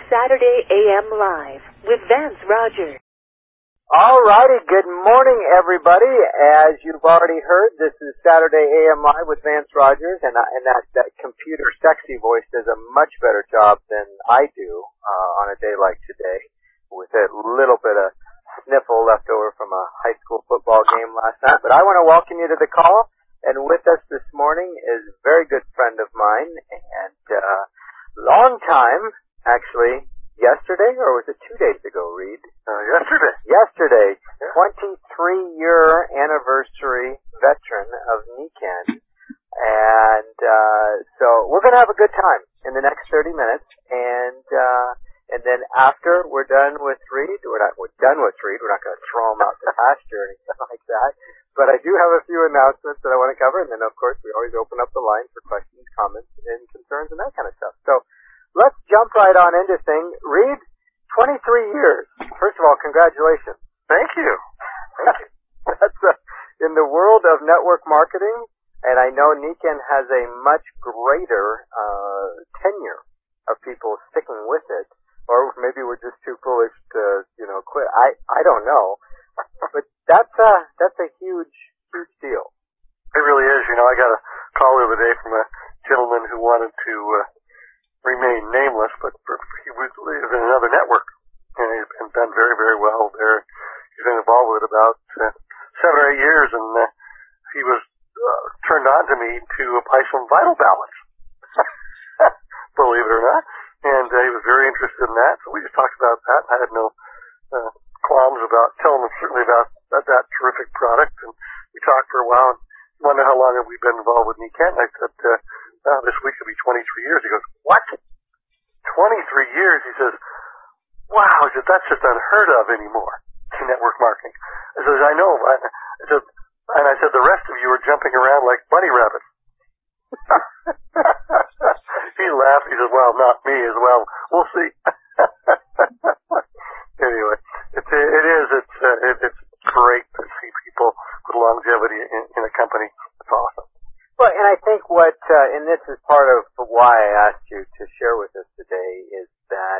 Saturday AM Live with Vance Rogers. All righty, good morning, everybody. As you've already heard, this is Saturday AM Live with Vance Rogers, and that computer sexy voice does a much better job than I do on a day like today, with a little bit of sniffle left over from a high school football game last night. But I want to welcome you to the call, and with us this morning is a very good friend of mine, and long time, actually. Yesterday, or was it 2 days ago, Reed? Yesterday. 23-year anniversary veteran of NECANN. And so we're going to have a good time in the next 30 minutes. And then after we're done with Reed, we're not going to throw him out to pasture or anything like that. But I do have a few announcements that I want to cover. And then, of course, we always open up the line for questions, comments, and concerns and that kind of stuff. So let's jump right on into things. Reed, 23 years. First of all, congratulations. Thank you. That's in the world of network marketing, and I know NECANN has a much greater tenure of people sticking with it, or maybe we're just too foolish to, quit. I don't know, but that's a huge deal. It really is. I got a call the other day from a gentleman who wanted to remain nameless, but he lives in another network, and he's been done very, very well there. He's been involved with it about 7 or 8 years, and he was turned on to me to buy some vinyl ballads, believe it or not, and he was very interested in that, so we just talked about that. I had no qualms about telling him certainly about that terrific product, and we talked for a while, and he wanted to know how long have we been involved with NECANN. I said, this week will be 23 years. He goes, what? 23 years? He says, wow. He said, that's just unheard of anymore in network marketing. I said, I know. I said, the rest of you are jumping around like bunny rabbits. He laughed. He said, well, not me as well. We'll see. Anyway, it's great to see people with longevity in a company. It's awesome. Well, and I think and this is part of why I asked you to share with us today, is that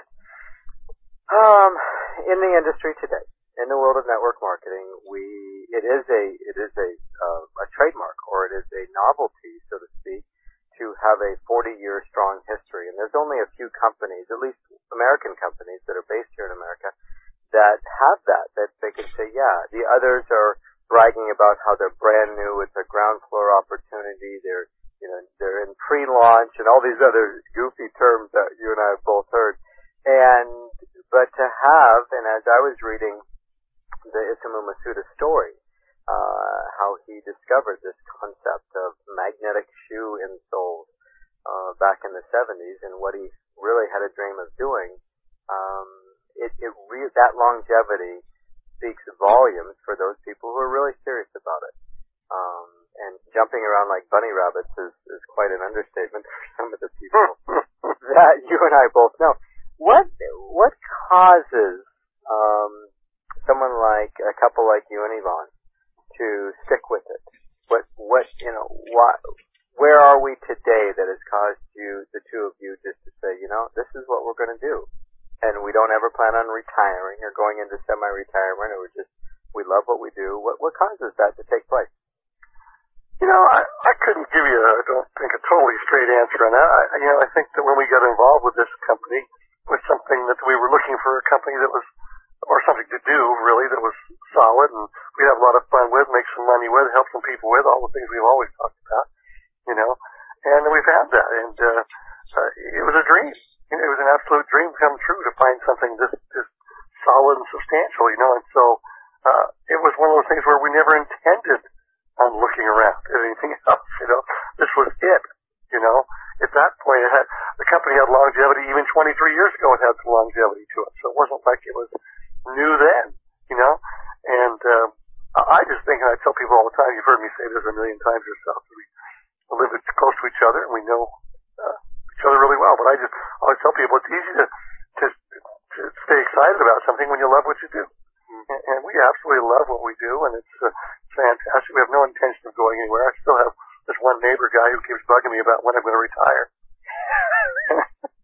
in the industry today, in the world of network marketing, it is a trademark, or it is a novelty, so to speak, to have a 40-year strong history. And there's only a few companies, at least American companies that are based here in America, that have that they can say, yeah. The others are bragging about how they're brand new, it's a ground floor opportunity, they're in pre-launch and all these other goofy terms that you and I have both heard. But to have, and as I was reading the Isamu Masuda story, how he discovered this concept of magnetic shoe insoles back in the 70s, and what he really had a dream of doing, that longevity speaks volumes for those people who are really serious about it. And jumping around like bunny rabbits is quite an understatement for some of the people that you and I both know. What causes someone like a couple like you and Yvonne to stick with it? Where are we today that has caused you, the two of you, just to say, this is what we're going to do, and we don't ever plan on retiring or going into semi-retirement, or we love what we do? What causes that to take place? I couldn't give you, I don't think, a totally straight answer on that. I think that when we got involved with this company, it was something that we were looking for, a company that was, or something to do, really, that was solid, and we'd have a lot of fun with, make some money with, help some people with, all the things we've always talked about, and we've had that, and it was a dream. It was an absolute dream come true to find something this solid and substantial, and so it was one of those things where we never intended on looking around at anything else, This was it, At that point, the company had longevity. Even 23 years ago, it had some longevity to it. So it wasn't like it was new then, And I just think, and I tell people all the time, you've heard me say this a million times yourself, we live close to each other and we know each other really well. But I just always tell people it's easy to stay excited about something when you love what you do. And we absolutely love what we do, and it's fantastic. We have no intention of going anywhere. I still have this one neighbor guy who keeps bugging me about when I'm going to retire.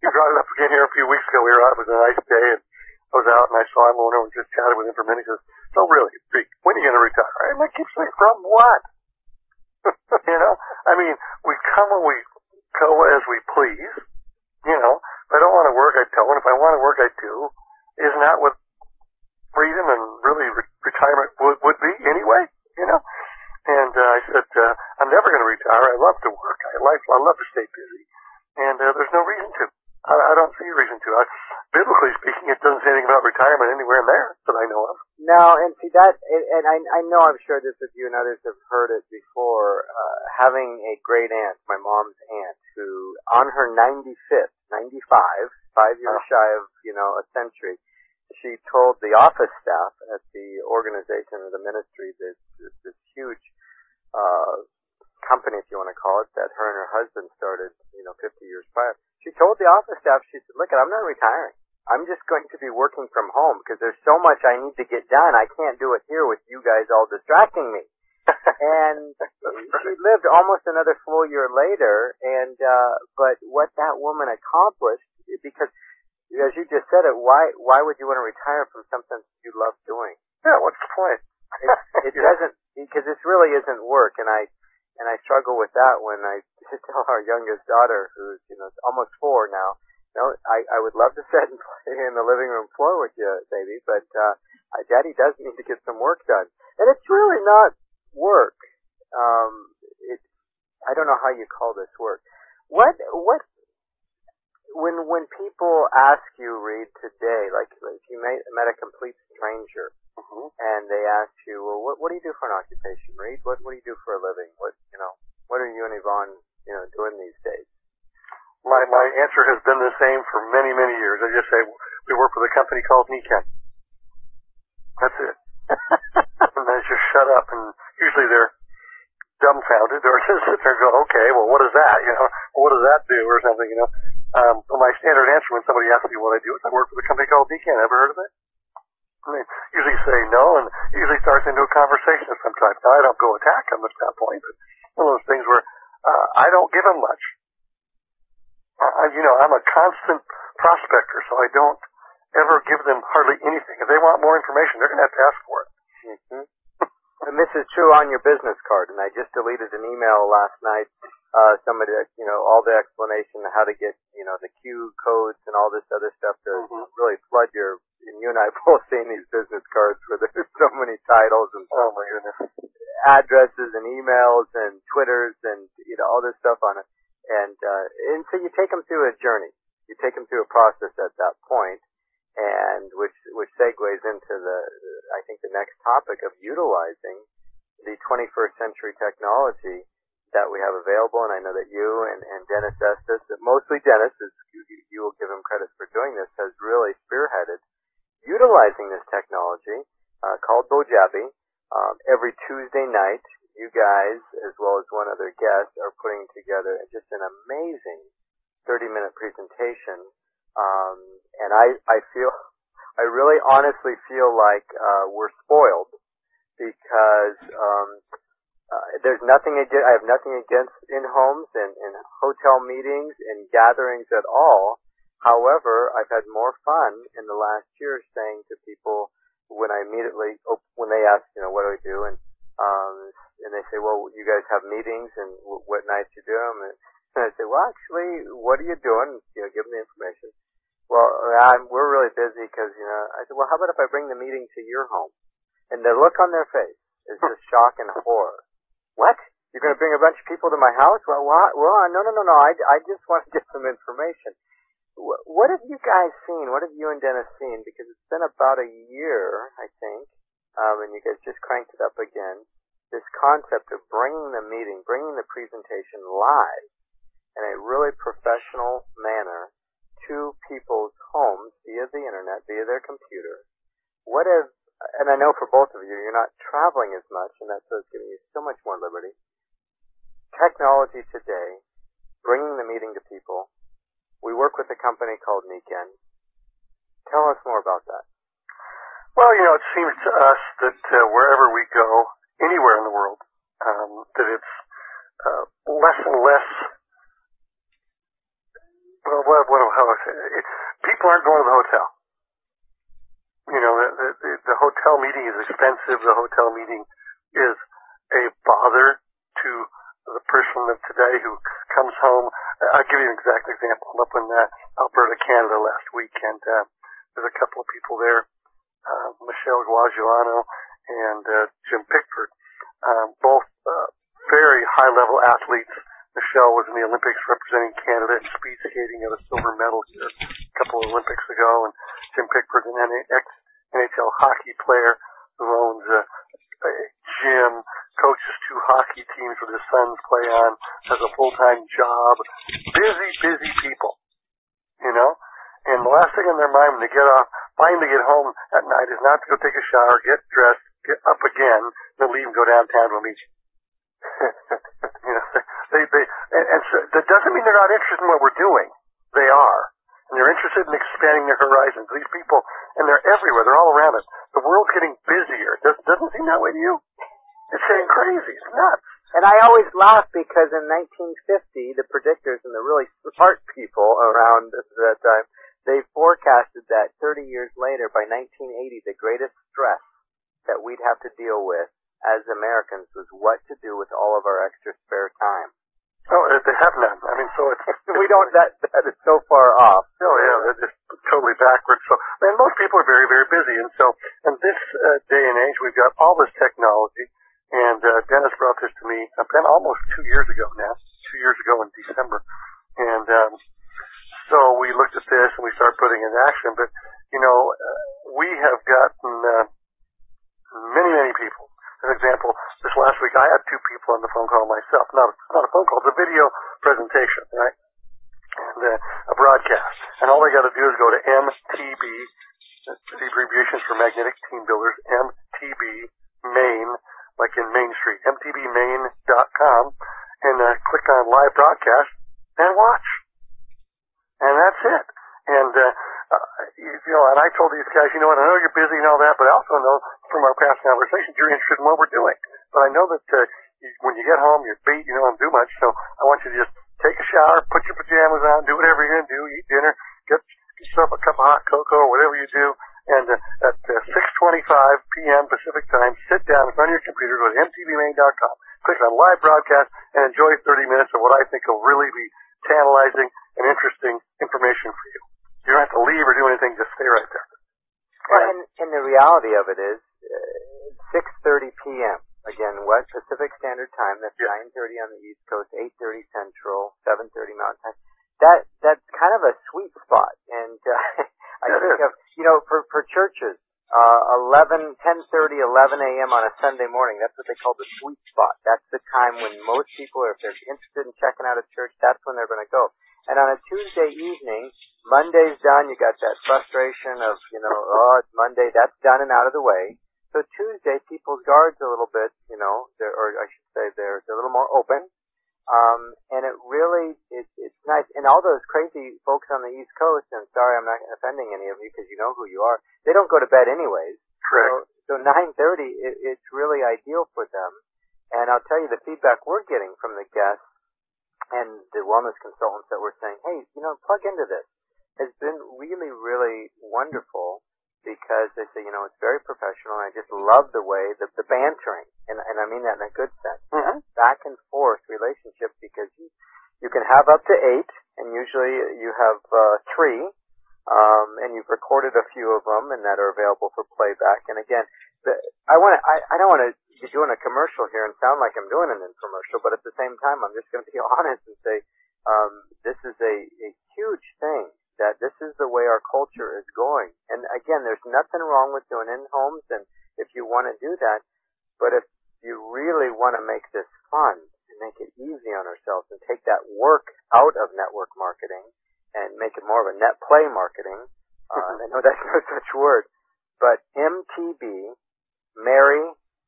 You brought it up again here a few weeks ago. It was a nice day, and I was out and I saw him over and just chatted with him for a minute. He goes, "So really, when are you going to retire?" And I keep saying, "From what?" You know, I mean, we come and we go as we please. You know, if I don't want to work, I don't. If I want to work, I do. Isn't that what freedom and really retirement would be anyway? You know. And I said, I'm never going to retire. I love to work. I love to stay busy. And there's no reason to. I don't see a reason to. Biblically speaking, it doesn't say anything about retirement anywhere in there that I know of. No, and see that, and I know I've shared this with you and others have heard it before, having a great aunt, my mom's aunt, who on her 95th, 95, 5 years shy of, a century, she told the office staff at the organization or the ministry, this huge company, if you want to call it, that her and her husband started, 50 years prior. She told the office staff, she said, "Look, I'm not retiring. I'm just going to be working from home because there's so much I need to get done. I can't do it here with you guys all distracting me." And she lived almost another full year later, and but what that woman accomplished, because as you just said it, why would you want to retire from something you love doing? Yeah, what's the point? It doesn't, because this really isn't work, and I struggle with that when I tell our youngest daughter, who's almost 4 now, I would love to sit and play in the living room floor with you, baby, but Daddy does need to get some work done, and it's really not work. I don't know how you call this work. What when people ask you, Reed, today, like if you met a complete stranger, and they ask you, well, what do you do for an occupation, Reed? What do you do for a living? What are you and Yvonne, doing these days? My answer has been the same for many, many years. I just say we work with a company called Niken. That's it. And they just shut up, and usually they're dumbfounded or just sit there and go, "Okay, well, what is that? What does that do?" or something. But my standard answer when somebody asks me what I do is I work with a company called Niken. Ever heard of it? And they usually say no, and it usually starts into a conversation of some type. Now, I don't go attack them at that point, but one of those things where I don't give them much. I'm a constant prospector, so I don't ever give them hardly anything. If they want more information, they're going to have to ask for it. Mm-hmm. And this is true on your business card, and I just deleted an email last night, somebody, all the explanation of how to get, the Q codes and all this other stuff to really flood and you and I both seen these business cards where there's so many titles and oh my goodness, addresses and emails and Twitters and, all this stuff on it. And so you take them through a journey. You take them through a process at that point, and which segues into I think the next topic of utilizing the 21st century technology that we have available. And I know that you and Dennis Estes, mostly Dennis, you will give him credit for doing this, has really spearheaded utilizing this technology called Bojabi. Every Tuesday night, you guys, as well as one other guest, are putting together just an amazing 30-minute presentation. And I really honestly feel like we're spoiled because there's nothing I have nothing against in-homes and hotel meetings and gatherings at all. However, I've had more fun in the last year saying to people when they ask, what do I do? And they say, well, you guys have meetings and what nights you do them? And I say, well, actually, what are you doing? Give them the information. Well, we're really busy because, I said, well, how about if I bring the meeting to your home? And the look on their face is just shock and horror. What? You're going to bring a bunch of people to my house? Well, what? Well, no. I just want to get some information. What have you guys seen? What have you and Dennis seen? Because it's been about a year, I think, and you guys just cranked it up again. This concept of bringing the meeting, bringing the presentation live in a really professional manner to people's homes via the internet, via their computer. And I know for both of you, you're not traveling as much, and that's what's giving you so much more liberty. Technology today, bringing the meeting to people. We work with a company called Niken. Tell us more about that. Well, it seems to us that wherever we go, anywhere in the world, that it's less and less, how I say it, people aren't going to the hotel. You know, the hotel meeting is expensive. The hotel meeting is a bother to the person of today who comes home. I'll give you an exact example. I'm up in Alberta, Canada last week, and there's a couple of people there, Michelle Guagiano and Jim Pickford, both very high-level athletes. Michelle was in the Olympics representing Canada in speed skating, got a silver medal here a couple of Olympics ago, and Jim Pickford, an ex-NHL hockey player who owns a gym, coaches 2 hockey teams where his sons play on, has a full-time job. Busy people, you know? And the last thing on their mind when they get home at night is not to go take a shower, get dressed, get up again, then leave and go downtown to a meeting. You know, and so that doesn't mean they're not interested in what we're doing. They are. And they're interested in expanding their horizons. These people, and they're everywhere. They're all around us. The world's getting busier. Doesn't seem that way to you? It's getting crazy. It's nuts. And I always laugh because in 1950, the predictors and the really smart people around that time, they forecasted that 30 years later, by 1980, the greatest stress that we'd have to deal with as Americans was what to do with all of our extra spare time. Oh, they have none. I mean, so it's we don't. That is so far off. Oh yeah, they're just totally backwards. So, and most people are very, very busy. And so, in this day and age, we've got all this technology. And Dennis brought this to me almost 2 years ago now. 2 years ago in December. And so we looked at this and we started putting it in action. But you know, we have gotten many people. As an example, this last week I had 2 people on the phone call myself. Not a phone call, it's a video presentation, right? And a broadcast. And all they got to do is go to MTB, that's the abbreviations for Magnetic Team Builders, MTB Main, like in Main Street, mtbmain.com, and click on live broadcast and watch. And that's it. And you know, and I told these guys, you know what, I know you're busy and all that, but I also know from our past conversations you're interested in what we're doing. But I know that when you get home, you're beat, you don't do much, so I want you to just take a shower, put your pajamas on, do whatever you're going to do, eat dinner, get yourself a cup of hot cocoa or whatever you do, and at 6:25 p.m. Pacific time, sit down in front of your computer, go to mtbmain.com, click on live broadcast, and enjoy 30 minutes of what I think will really be tantalizing and interesting information for you. You don't have to leave or do anything, just stay right there. Well, and the reality of it is, 6:30 p.m. Again, West Pacific Standard Time. That's 9:30 on the East Coast, 8:30 Central, 7:30 Mountain Time. That's kind of a sweet spot, and I think of, you know, for churches, 10:30, 11 a.m. on a Sunday morning. That's what they call the sweet spot. That's the time when most people, if they're interested in checking out a church, that's when they're going to go. And on a Tuesday evening, Monday's done. You got that frustration of, you know, oh, it's Monday. That's done and out of the way. So Tuesday, people's guards are a little bit, you know, they're a little more open. And it really, it's nice. And all those crazy folks on the East Coast, and sorry, I'm not offending any of you because you know who you are, they don't go to bed anyways. Correct. So 9:30, it's really ideal for them. And I'll tell you, the feedback we're getting from the guests and the wellness consultants that we're saying, hey, you know, plug into this, has been really, really wonderful, because they say, you know, it's very professional, and I just love the way that the bantering, and I mean that in a good sense, back and forth relationship, because you can have up to 8, and usually you have 3, and you've recorded a few of them, and that are available for playback. And again, I don't want to be doing a commercial here and sound like I'm doing an infomercial, but at the same time, I'm just going to be honest and say, this is a huge thing, that this is the way our culture is going. And again, there's nothing wrong with doing in-homes, and if you want to do that, but if you really want to make this fun and make it easy on ourselves and take that work out of network marketing and make it more of a net play marketing, I know that's no such word, but MTB, Mary,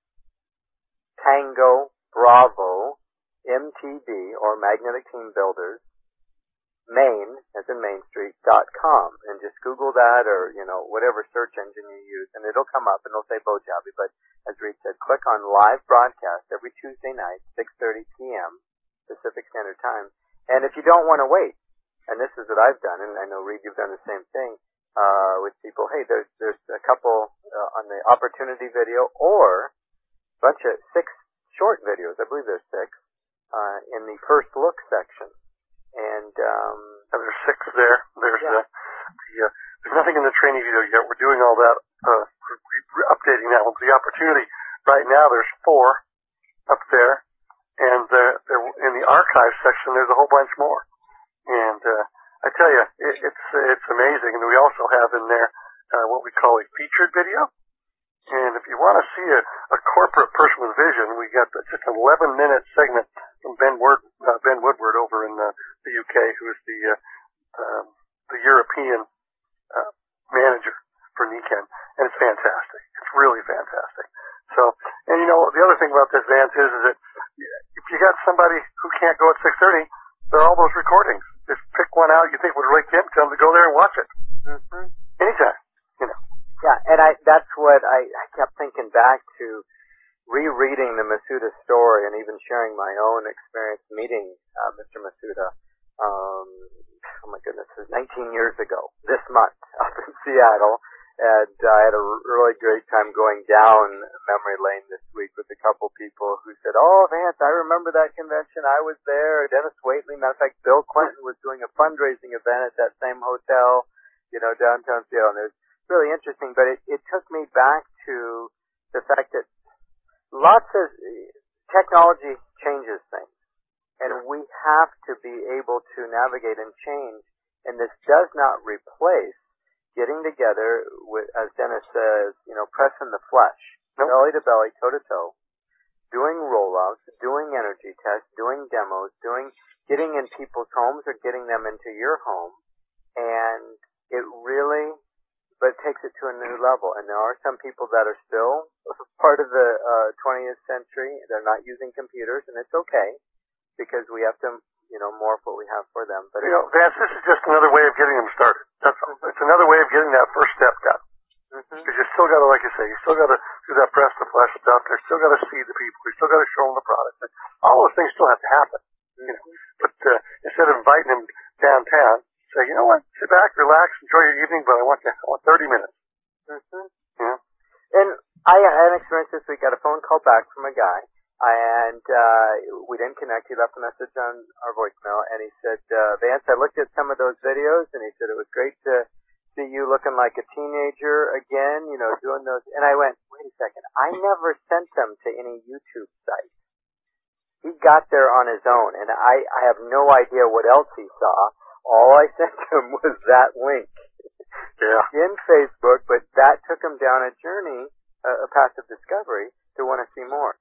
Tango, Bravo, MTB, or Magnetic Team Builders, Main, as in Main Street.com, and just Google that, or, you know, whatever search engine you use, and it'll come up, and it'll say Bojabi, but as Reed said, click on live broadcast every Tuesday night, 6:30 p.m. Pacific Standard Time, and if you don't want to wait, and this is what I've done, and I know, Reed, you've done the same thing, with people. Hey, there's a couple, on the opportunity video, or a bunch of 6 short videos, I believe there's 6, in the first look section. And there's 6 there. There's there's nothing in the training video yet. We're doing all that, we're updating that one. The opportunity right now, there's 4 up there, and in the archive section, there's a whole bunch more. And I tell you, it's amazing. And we also have in there what we call a featured video. And if you want to see a corporate person with vision, we got just an 11-minute segment from Ben Woodward over in the UK, who is the European manager for NECANN, and it's fantastic. It's really fantastic. So, and the other thing about this, Vance, is that if you got somebody who can't go at 6:30, there are all those recordings. Just pick one out you think would relate to him, tell him to go there and watch it. Mm-hmm. Anytime, Yeah, and that's what I kept thinking back to, rereading the Masuda story and even sharing my own experience meeting Mr. Masuda. Oh my goodness, it was 19 years ago this month up in Seattle, and I had a really great time going down memory lane this week with a couple people who said, "Oh, Vance, I remember that convention. I was there." Dennis Waitley, matter of fact, Bill Clinton was doing a fundraising event at that same hotel, downtown Seattle. And it was really interesting, but it took me back to the fact that lots of technology changes things, and we have to be able to navigate and change, and this does not replace getting together with, as Dennis says, pressing the flesh, belly to belly, toe to toe, doing rollouts, doing energy tests, doing demos, getting in people's homes or getting them into your home, and but it takes it to a new level. And there are some people that are still part of the 20th century. They're not using computers, and it's okay, because we have to, morph what we have for them. But Vance, this is just another way of getting them started. That's all. It's another way of getting that first step done. Because you still got to, like you say, you still got to do that press to flesh stuff. You still got to see the people. You still got to show them the product. All those things still have to happen. But instead of inviting them downtown, say, you know what, sit back, relax, enjoy your evening, but I want 30 minutes. And I had an experience this week. Got a phone call back from a guy, and we didn't connect. He left a message on our voicemail, and he said, "Vance, I looked at some of those videos, and he said it was great to see you looking like a teenager again, doing those." And I went, wait a second, I never sent them to any YouTube site. He got there on his own, and I have no idea what else he saw. All I sent him was that link in Facebook, but that took him down a journey, a path of discovery, to want to see more.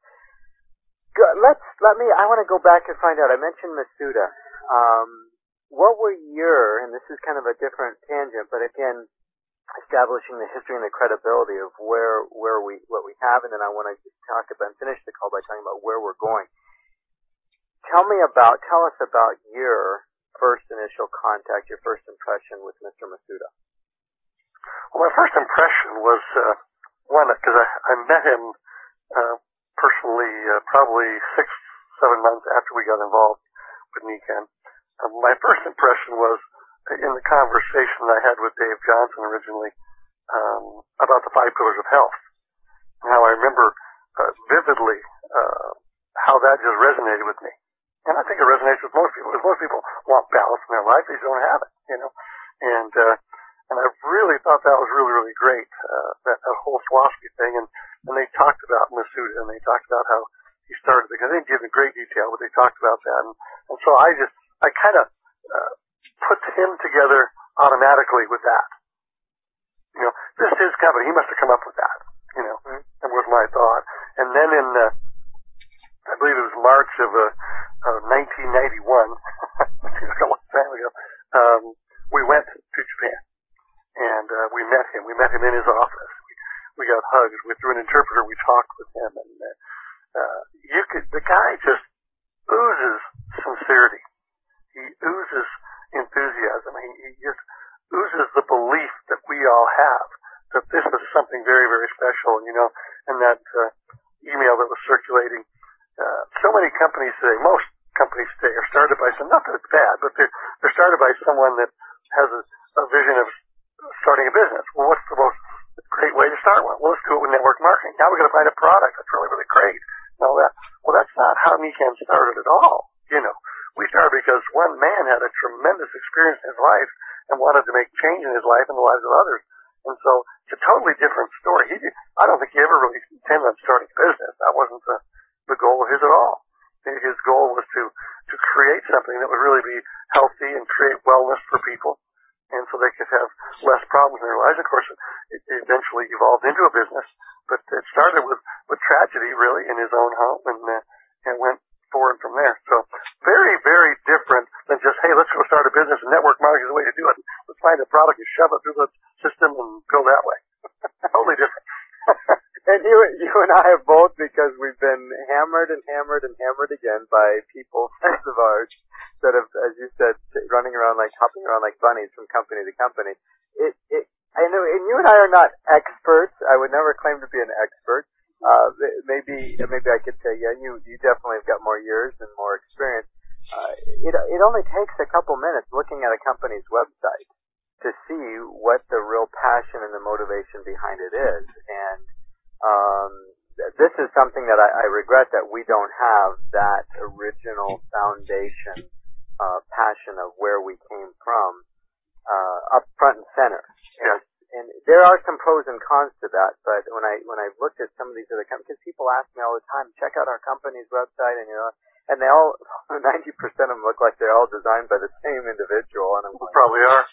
I want to go back and find out. I mentioned Masuda. What were and this is kind of a different tangent, but again, establishing the history and the credibility of what we have, and then I want to talk about and finish the call by talking about where we're going. Tell us about your first initial contact, your first impression with Mr. Masuda. Well, my first impression was one, because I met him personally probably 6-7 months after we got involved with NECANN. My first impression was in the conversation I had with Dave Johnson originally about the 5 pillars of health. Now I remember vividly how that just resonated with me. And I think it resonates with most people, because most people want balance in their life. They just don't have it, And I really thought that was really, really great, that whole philosophy thing. And they talked about Masuda, and they talked about how he started, because they didn't give in great detail, but they talked about that. And so I kind of put him together automatically with that. This is his company. He must have come up with that, and was my thought. And then in, I believe it was March of 1991, a long time ago, we went to Japan, and we met him. We met him in his office. We got hugs. We through an interpreter. We talked with him, and the guy just oozes sincerity. He oozes enthusiasm. He just oozes the belief that we all have that this is something very, very special. And that email that was circulating. So many companies today, most companies today are started by some, not that it's bad, but they're started by someone that has a vision of starting a business. Well, what's the most great way to start one? Well, let's do it with network marketing. Now we're going to find a product that's really, really great. Now that's not how Nikan started at all. We started because one man had a tremendous experience in his life and wanted to make change in his life and the lives of others. And so it's a totally different story. I don't think he ever really intended on starting a business. That wasn't the goal of his at all. His goal was to create something that would really be healthy and create wellness for people, and so they could have less problems in their lives. Of course, it eventually evolved into a business, but it started with tragedy, really, in his own home, and went forward from there. So very, very different than just, hey, let's go start a business and network marketing is the way to do it. Let's find a product and shove it through the system and go that way. Totally different. And you and I have both, because we've been hammered and hammered and hammered again by people, friends of ours, that have, as you said, hopping around like bunnies from company to company. I know, and you and I are not experts. I would never claim to be an expert. Maybe I could say, yeah, you definitely have got more years and more experience. It only takes a couple minutes looking at a company's website to see what the real passion and the motivation behind it is. And this is something that I regret that we don't have that original foundation, passion of where we came from, up front and center. Yeah. And there are some pros and cons to that, but when I looked at some of these other companies, because people ask me all the time, check out our company's website, and they all, 90% of them look like they're all designed by the same individual, and I'm like, probably are.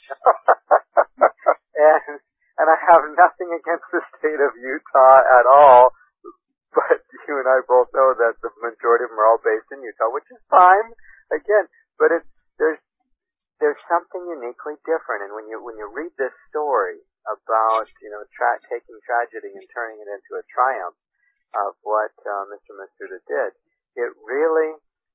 and I have nothing against the state of Utah at all, but you and I both know that the majority of them are all based in Utah, which is fine, again, but there's something uniquely different. And when you read this story about, taking tragedy and turning it into a triumph of what Mr. Masuda did, it really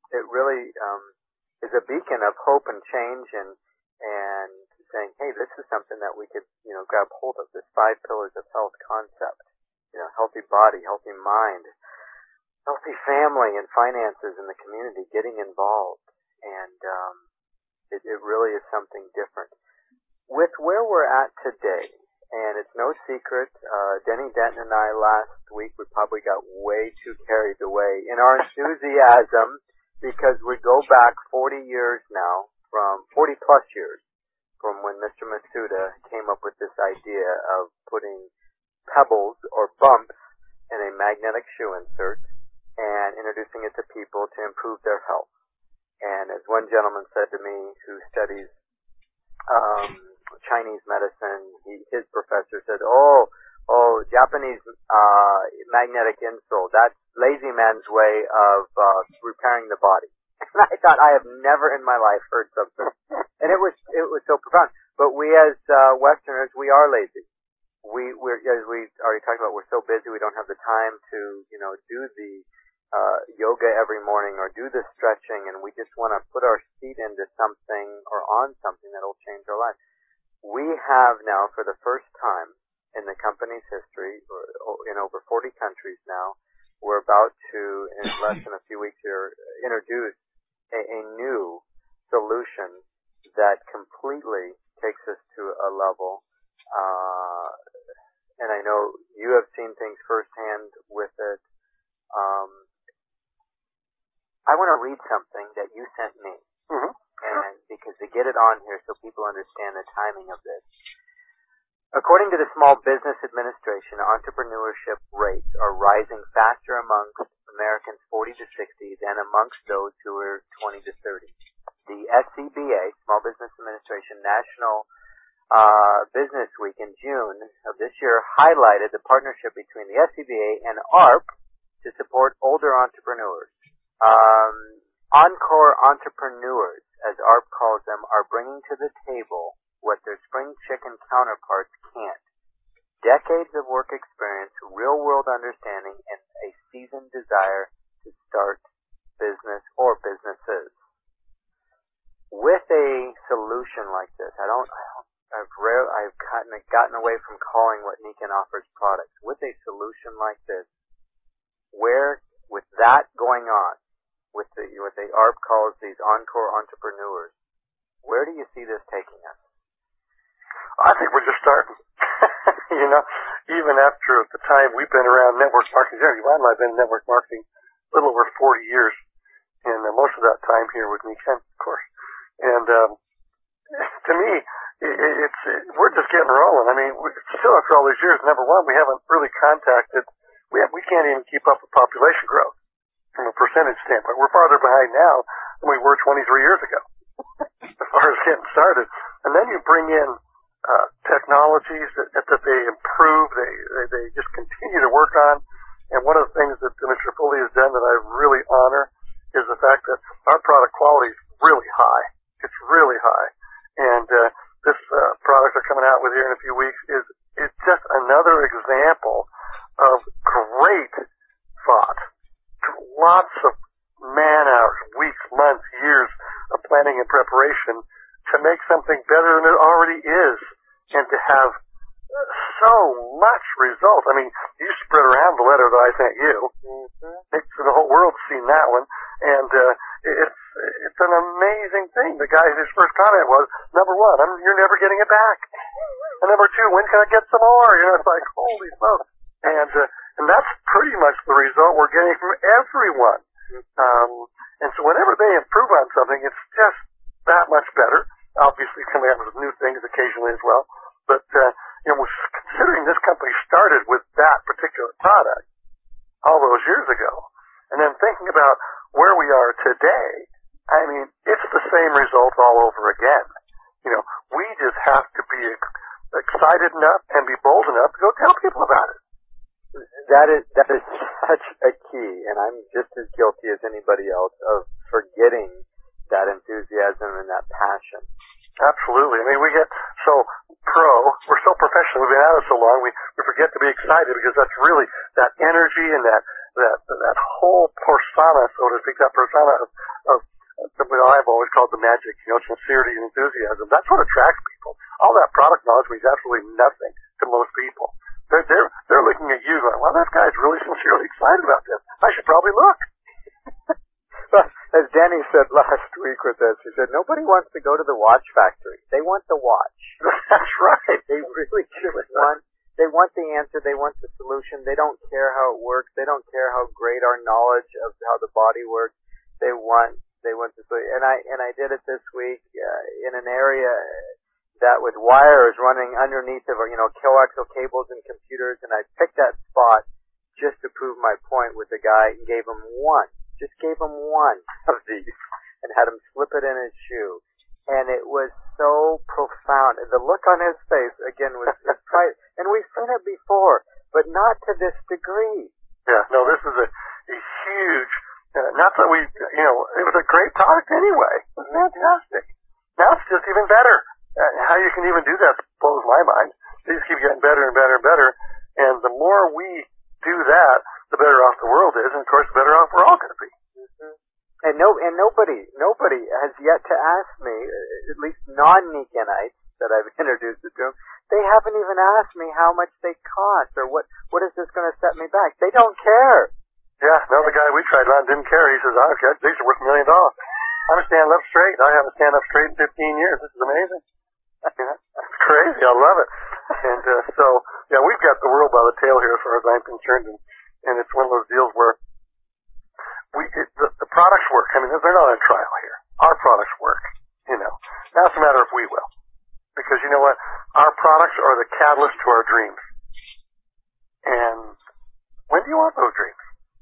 is a beacon of hope and change and saying, hey, this is something that we could, grab hold of, this 5 pillars of health concept. Healthy body, healthy mind, healthy family and finances in the community, getting involved. And it really is something different. With where we're at today, and it's no secret, Denny Denton and I last week, we probably got way too carried away in our enthusiasm, because we go back 40 years now, from 40 plus years, from when Mr. Masuda came up with this idea of putting pebbles or bumps in a magnetic shoe insert and introducing it to people to improve their health. And as one gentleman said to me, who studies Chinese medicine, his professor said, oh, Japanese magnetic insole, that's lazy man's way of repairing the body. And I thought, I have never in my life heard something. And it was so profound. But we as Westerners, we are lazy. We're, as we already talked about, we're so busy we don't have the time to, do the yoga every morning or do the stretching, and we just want to put our feet into something or on something that will change our life. We have now, for the first time in the company's history, in over 40 countries now, we're about to, in less than a few weeks here, introduce a new solution that completely takes us to a level. And I know you have seen things firsthand with it. I want to read something that you sent me, and because to get it on here so people understand the timing of this. According to the Small Business Administration, entrepreneurship rates are rising faster amongst Americans 40 to 60 than amongst those who are 20 to 30. The SCBA, Small Business Administration National Business Week in June of this year highlighted the partnership between the SCBA and ARP to support older entrepreneurs. Encore entrepreneurs, as ARP calls them, are bringing to the table what their spring chicken counterparts can't. Decades of work experience, real-world understanding, and a seasoned desire to start business or businesses. With a solution like this, I've gotten away from calling what Nikan offers products. With a solution like this, with that going on, with what the ARP calls these encore entrepreneurs. Where do you see this taking us? I think we're just starting. You know, even after the time we've been around network marketing, Jerry Wein and I have been in network marketing a little over 40 years, and most of that time here with me, Ken, of course. And to me, we're just getting rolling. I mean, still after all these years, number one, we haven't really contacted. We can't even keep up with population growth from a percentage standpoint. We're farther behind now than we were 23 years ago as far as getting started. And then you bring in technologies that they improve, they just continue to work on. And one of the things that Mr. Foley has done that I really honor is the fact that our product quality is really high. It's really high. And this product they're coming out with here in a few weeks is just another example of great thought. Lots of man hours, weeks, months, years of planning and preparation to make something better than it already is, and to have so much result. I mean, you spread around the letter that I sent you. Mm-hmm. The whole world's seen that one, and it's an amazing thing. The guy, his first comment was, number one, you're never getting it back, and number two, when can I get some more? You know, it's like, holy smokes. And that's pretty much the result we're getting from everyone. And so whenever they improve on something, it's just that much better. Obviously coming up with new things occasionally as well. But, considering this company started with that particular product all those years ago, and then thinking about where we are today, I mean, it's the same result all over again. You know, we just have to be excited enough and be bold enough to go tell people about it. That is such a key, and I'm just as guilty as anybody else of forgetting that enthusiasm and that passion. Absolutely. I mean, we get we're so professional, we've been at it so long, we forget to be excited, because that's really that energy and that whole persona, so to speak, that persona of what I've always called the magic, sincerity and enthusiasm. That's what attracts people. All that product knowledge means absolutely nothing to most people. They're looking at you going, well, that guy's really sincerely excited about this. I should probably look. Well, as Danny said last week with us, he said, nobody wants to go to the watch factory. They want the watch. That's right. They really just want the answer. They want the solution. They don't care how it works. They don't care how great our knowledge of how the body works. They want the solution. And I did it this week in an area that with wires running underneath of, coaxial cables and computers, and I picked that spot just to prove my point with the guy and gave him one of these and had him slip it in his shoe. And it was so profound. The look on his face, again, was right. And we've seen it before, but not to this degree. Yeah, no, this is a huge, not that it was a great product anyway. It was fantastic. Now it's just even better. How you can even do that blows my mind. They just keep getting better and better and better. And the more we do that, the better off the world is, and of course, the better off we're all going to be. Mm-hmm. And nobody has yet to ask me, at least non-Nikonites that I've introduced it to them, they haven't even asked me how much they cost or what is this going to set me back. They don't care. Yeah, no, the guy we tried it on didn't care. He says, these are worth $1 million. I'm standing up straight. I haven't stand up straight in 15 years. This is amazing. It's crazy. I love it. And we've got the world by the tail here as far as I'm concerned, and it's one of those deals where the products work. I mean, they're not on trial here. Our products work. Now it's a matter of we will, because you know what? Our products are the catalyst to our dreams. And when do you want those dreams?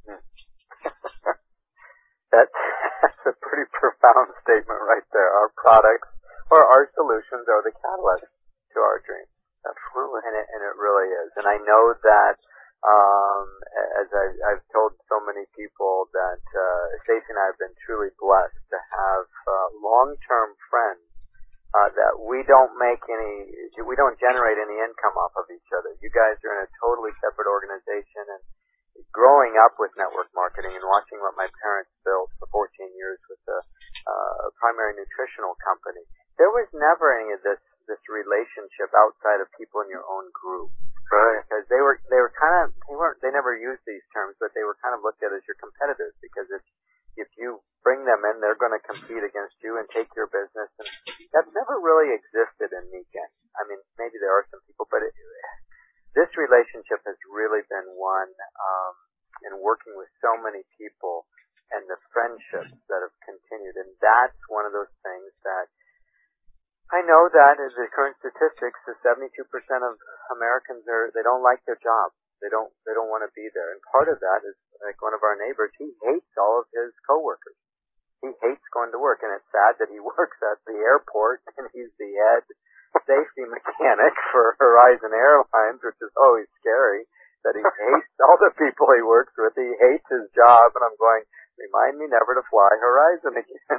That's a pretty profound statement right there. Our products or our solutions are the catalyst to our dreams. Absolutely. And it really is. And I know that, as I've told so many people, that Stacey and I have been truly blessed to have long-term friends that we don't generate any income off of each other. You guys are in a totally separate organization, and growing up with network marketing and watching what my parents built for 14 years with a primary nutritional company, there was never any of this relationship outside of people in your own group. Right. Because they never used these terms, but they were kind of looked at as your competitors, because if you bring them in, they're going to compete against you and take your business. And that's never really existed in Meekin. I mean, maybe there are some people, but this relationship has really been one in working with so many people and the friendships that have continued. And that's one of those things that I know that as the current statistics, the 72% of Americans they don't like their job. They don't want to be there. And part of that is, like one of our neighbors, he hates all of his coworkers. He hates going to work, and it's sad that he works at the airport and he's the head safety mechanic for Horizon Airlines, which is always scary, that he hates all the people he works with. He hates his job, and I'm going, remind me never to fly Horizon again.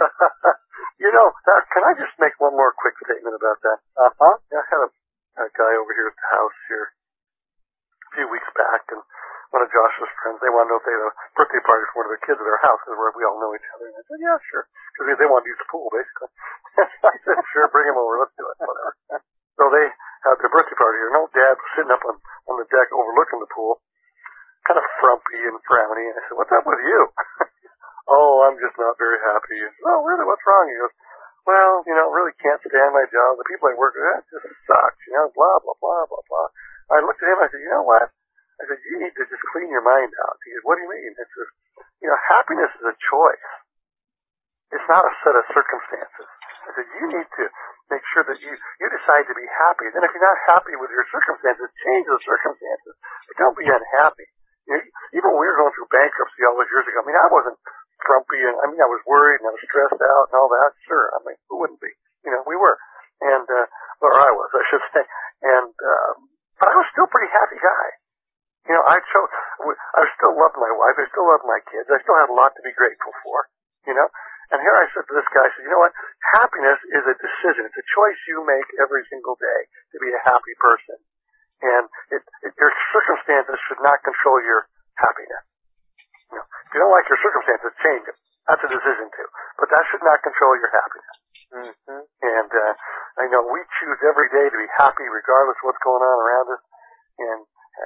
Can I just make one more quick statement about that? Uh-huh. I had a guy over here at the house here a few weeks back, and one of Josh's friends, they wanted to know if they had a birthday party for one of their kids at their house, because we all know each other. And I said, yeah, sure. Because they wanted to use the pool, basically. I said, sure, bring him over, let's do it, whatever. So they had their birthday party here. No, Dad was sitting up on the deck overlooking the pool, kind of frumpy and frowny. And I said, what's up with you? Oh, I'm just not very happy. He said, oh, really, what's wrong? He goes, well, really can't stand my job. The people I work with, that just sucks, blah, blah, blah, blah, blah. I looked at him, I said, you know what? I said, you need to just clean your mind out. He goes, what do you mean? It's just, happiness is a choice. It's not a set of circumstances. I said, you need to make sure that you decide to be happy. Then if you're not happy with your circumstances, change the circumstances. But don't be unhappy. Even when we were going through bankruptcy all those years ago, I wasn't grumpy, and I was worried and I was stressed out and all that. Sure, who wouldn't be? We were. And, or I was, I should say. And, but I was still a pretty happy guy. I still loved my wife. I still loved my kids. I still had a lot to be grateful for, And here I said to this guy, I said, you know what? Happiness is a decision. It's a choice you make every single day to be a happy person. And your circumstances should not control your happiness. If you don't like your circumstances, change them. That's a decision too. But that should not control your happiness. Mm-hmm. And I know we choose every day to be happy regardless of what's going on around us. And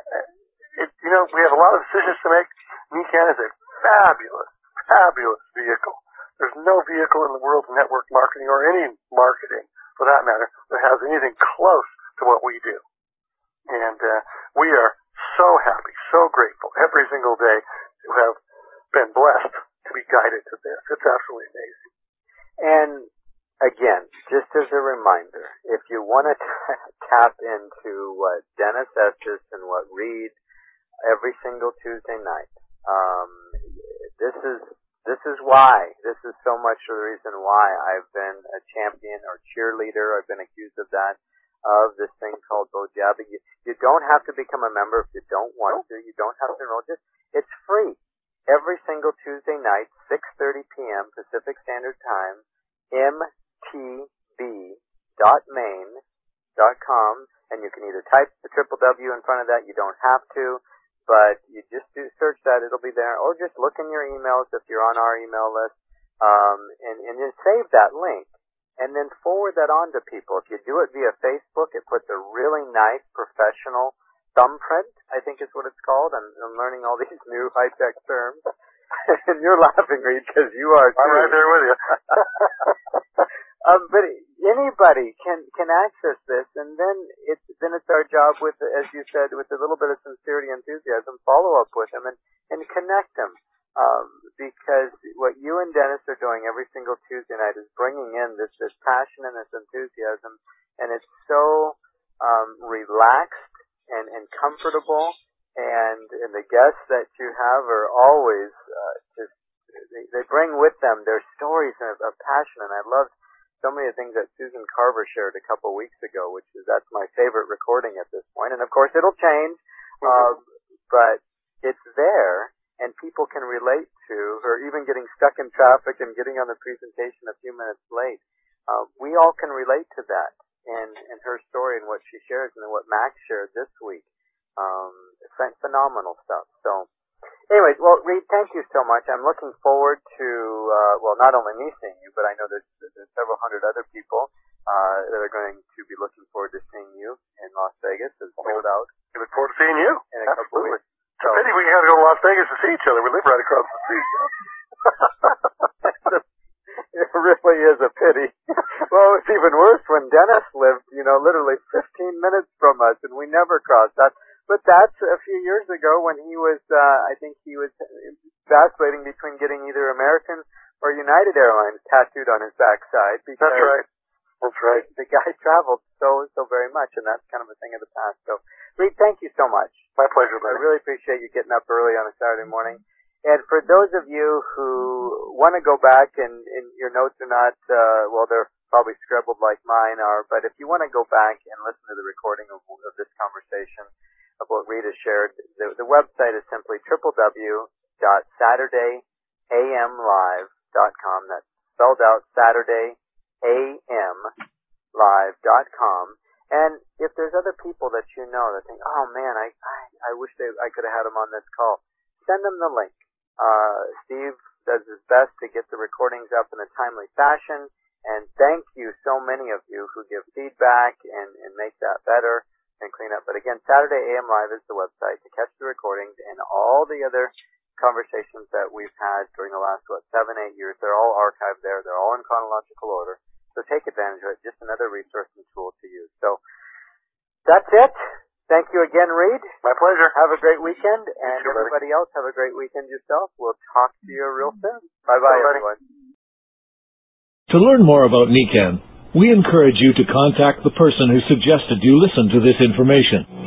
we have a lot of decisions to make. Meekin is a fabulous, fabulous vehicle. There's no vehicle in the world of network marketing or any marketing, for that matter, that has anything close to what we do. And we are so happy, so grateful every single day to have been blessed to be guided to this. It's absolutely amazing. And again, just as a reminder, if you want to tap into what Dennis Estes and what Reed every single Tuesday night, this is why. This is so much the reason why I've been a champion or cheerleader. I've been accused of that, of this thing called Bojaba. You don't have to become a member if you don't want to. You don't have to enroll. It's free. Every single Tuesday night, 6:30 p.m. Pacific Standard Time, mtb.maine.com, and you can either type the W in front of that. You don't have to, but you just do search that. It'll be there, or just look in your emails if you're on our email list, and then save that link, and then forward that on to people. If you do it via Facebook, it puts a really nice professional thumbprint, I think is what it's called. I'm learning all these new high-tech terms. And you're laughing, Reed, because you are too. I'm right there with you. But anybody can access this, and then it's our job with, as you said, with a little bit of sincerity and enthusiasm, follow up with them and connect them. Because what you and Dennis are doing every single Tuesday night is bringing in this passion and this enthusiasm, and it's so relaxed and comfortable, and the guests that you have are always they bring with them their stories of passion, and I loved so many of the things that Susan Carver shared a couple weeks ago, that's my favorite recording at this point, and of course it'll change, but it's there, and people can relate to her, even getting stuck in traffic and getting on the presentation a few minutes late. We all can relate to that. And her story and what she shares and what Max shared this week. Phenomenal stuff. So, anyways, well, Reed, thank you so much. I'm looking forward to, not only me seeing you, but I know there's several hundred other people that are going to be looking forward to seeing you in Las Vegas. It's sold out. We look forward to seeing you. In a couple of weeks. So, maybe we have to go to Las Vegas to see each other. We live right across the street. It really is a pity. Well, it's even worse when Dennis lived, literally 15 minutes from us, and we never crossed that. But that's a few years ago when he was, I think he was vacillating between getting either American or United Airlines tattooed on his backside. That's right. That's right. The guy traveled so very much, and that's kind of a thing of the past. So, Reed, thank you so much. My pleasure, buddy. I really appreciate you getting up early on a Saturday morning. And for those of you who want to go back and your notes are not, they're probably scribbled like mine are, but if you want to go back and listen to the recording of this conversation, of what Reed has shared, the website is simply www.saturdayamlive.com. That's spelled out SaturdayAMLive.com. And if there's other people that you know that think, oh man, I wish I could have had them on this call, send them the link. Steve does his best to get the recordings up in a timely fashion, and thank you so many of you who give feedback and make that better and clean up. But again, Saturday AM Live is the website to catch the recordings and all the other conversations that we've had during the last, 7-8 years. They're all archived there. They're all in chronological order. So take advantage of it. Just another resource and tool to use. So that's it. Thank you again, Reed. My pleasure. Have a great weekend, and too, everybody else have a great weekend yourself. We'll talk to you real soon. Bye-bye, everyone. To learn more about NECAN, we encourage you to contact the person who suggested you listen to this information.